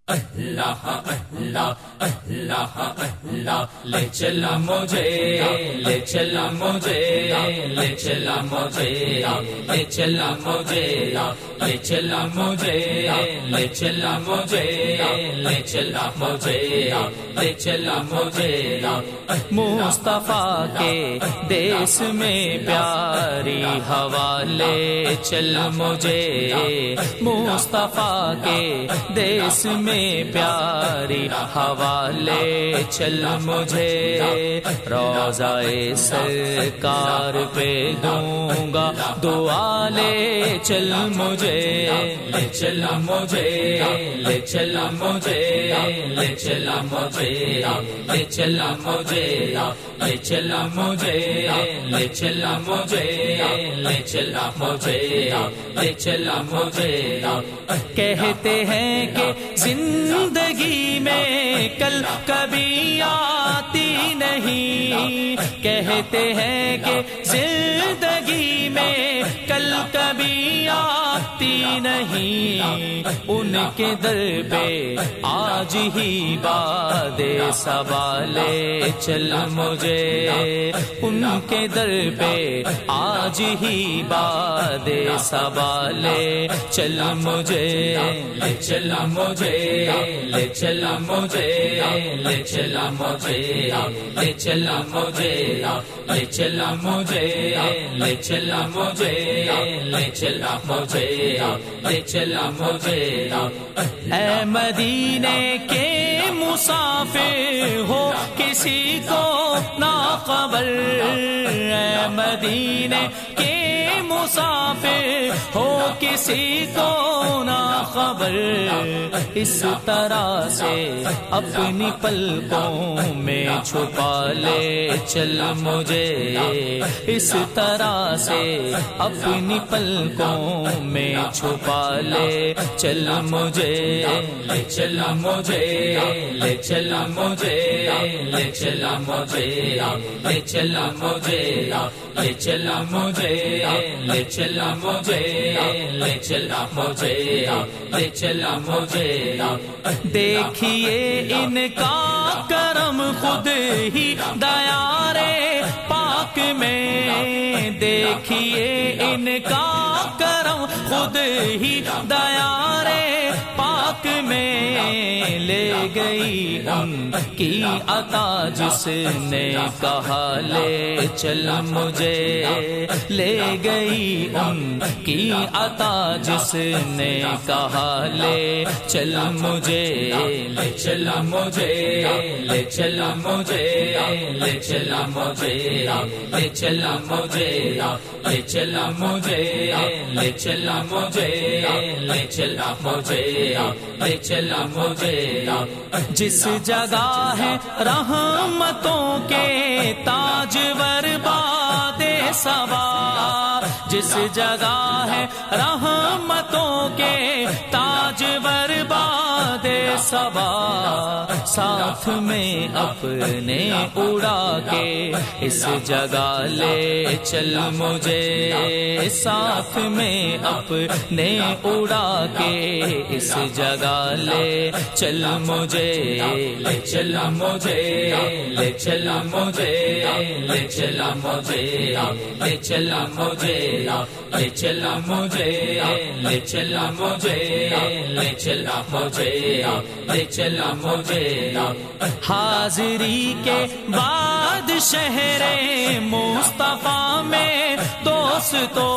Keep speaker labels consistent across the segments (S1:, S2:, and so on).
S1: اللہ اللہ اللہ اللہ لے چلا مجھے، لے چلا مجھے، لے چلا مجھے، لے چلا مجھے، لے چلا مجھے، لے چلا مجھے، لے چلا مجھے، لے چلا مجھے مصطفیٰ کے دیس میں پیاری ہوا لے چل مجھے، مصطفیٰ کے دیس میں پیاری ہوا لے چل مجھے، روضہ سرکار پہ دوں گا دعا لے چل مجھے، لے چلا مجھے، لے چلا مجھے، لے چلا مجھے، لے چلا مجھے، لے چلا مجھے، لے چلا مجھے، لے چلا مجھے، لے چلا مجھے کہتے ہیں کہ زندگی میں کل کبھی آتی نہیں، کہتے ہیں کہ زندگی میں کل کبھی آتی نہیں، ان کے در پہ آج ہی باد صبا لے چل مجھے، ان کے در پہ آج ہی باد صبا لے چل مجھے، لے چلا مجھے، لے چلا مجھے، لے چلا مجھے، لے چلا مجھے، لے چلا مجھے، لے چلا مجھے، لے چلا مجھے، لے چلا مجھے اے مدینے کے مسافر ہو کسی کو نہ خبر، اے مدینے کے مسافر ہو کسی کو نہ خبر، اس طرح سے اپنی پلکوں میں چھپا لے چل مجھے، اس طرح سے اپنی پلکوں میں چھپا لے چل مجھے، لے چلا مجھے، لے چلا مجھے، لے چلا مجھے، لے چلا مجھے، لے چلا مجھے، لے چلا مجھے، لے چلا مجھے، لے چلا مجھے دیکھیے ان کا کرم خود ہی دیارے پاک میں، دیکھیے ان کا کرم خود ہی دیارے پاک میں، لے گئی ان کی عطا جس نے کہا لے چل مجھے، لے گئی ان کی عطا جس نے کہا لے چل مجھے، لے چلا مجھے، لے چلا مجھے، لے چلا مجھے، لے چلا مجھے، لے چلا مجھے، لے چلا مجھے، لے چلا مجھے، لے چلا مجھے جس جگہ ہے رحمتوں کے تاجور باد صبا، جس جگہ ہے رحمتوں کے تاجور باد صبا، ساتھ میں اپنے اڑا کے اس جگہ لے چل مجھے، ساتھ میں اپنے اڑا کے اس جگہ لے چل مجھے، لے چلا مجھے، لے چلا مجھے، لے چلا مجھے، لے چلا مجھے، لے چلا مجھے، لے چلا مجھے، لے چلا مجھے، لے چلا مجھے حاضری کے بعد شہر مصطفیٰ میں دوستو،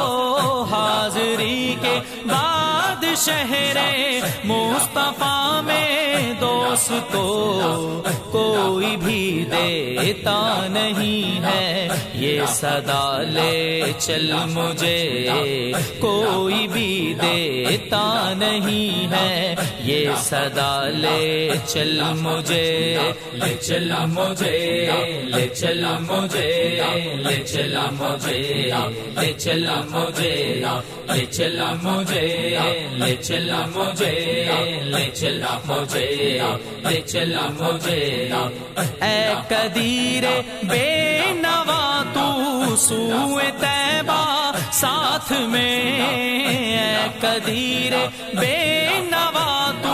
S1: حاضری کے بعد شہر مصطفیٰ میں دوستو، کوئی بھی دیتا نہیں ہے یہ صدا لے چل مجھے، کوئی بھی دیتا نہیں ہے یہ صدا لے چل مجھے، لے چلا مجھے، لے چلا مجھے، لے چلا مجھے، لے چلا مجھے، لے چلا مجھے، لے چلا مجھے، لے چلا مجھے، لے چلا مجھے اے قدیر بے نوا تو سوئے طیبہ ساتھ میں، اے قدیر بے نوا تو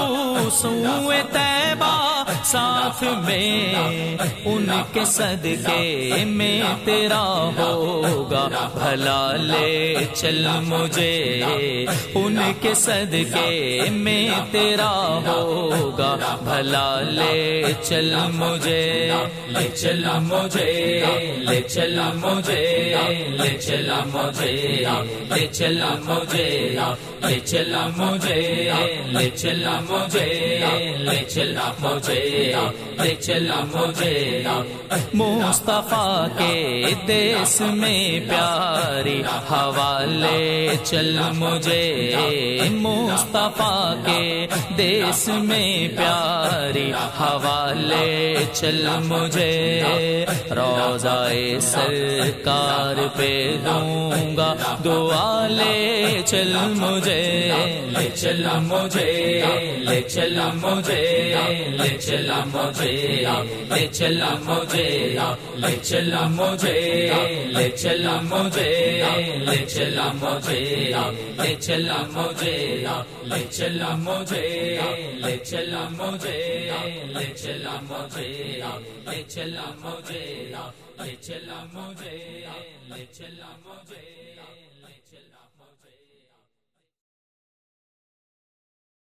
S1: سوئے طیبہ ساتھ میں، ان کے صدقے میں تیرا ہوگا بھلا لے چل مجھے، ان کے صدقے میں تیرا ہوگا بھلا لے چل مجھے، لے چل مجھے، لے چل مجھے، لے چل مجھے، لے چل مجھے، لے چل مجھے، لے چل مجھے، لے چل مجھے، لے چل مجھے، مصطفیٰ کے دیس میں پیاری ہوا لے چل مجھے، مصطفیٰ کے دیس میں پیاری ہوا لے چل مجھے، روضہ سرکار پہ دوں گا دعا لے چل مجھے، لے چل مجھے، لے چل مجھے، لے چل مجھے، لے چل مجھے، لے چل مجھے، لے چل مجھے، لے چل مجھے، لے چل مجھے، لے چل مجھے، لے چل مجھے، لے چل مجھے، لے چل مجھے، لے چل مجھے، لے چل مجھے، لے چل